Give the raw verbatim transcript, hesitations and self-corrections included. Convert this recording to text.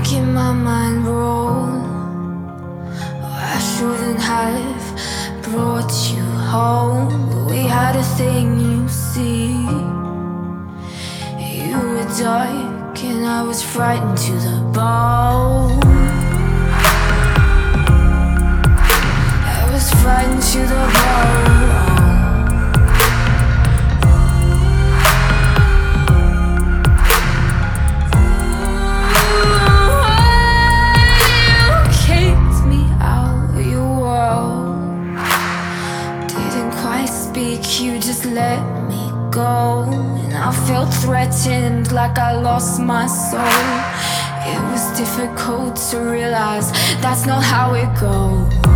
making my mind roll. I shouldn't have brought you home, but we had a thing, you see. You were dark and I was frightened to the bone. I was frightened to the bone. You just let me go, and I felt threatened, like I lost my soul. It was difficult to realize that's not how it goes.